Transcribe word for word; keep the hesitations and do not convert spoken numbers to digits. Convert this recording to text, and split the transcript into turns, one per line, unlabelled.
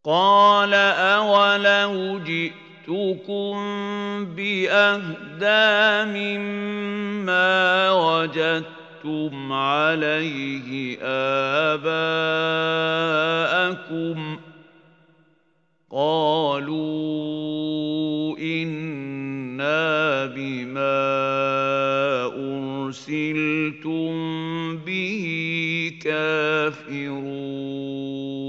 قال أولو جئتكم بأهدى مما وجدتم عليه آباءكم قالوا إنا بما أرسلتم به كافرون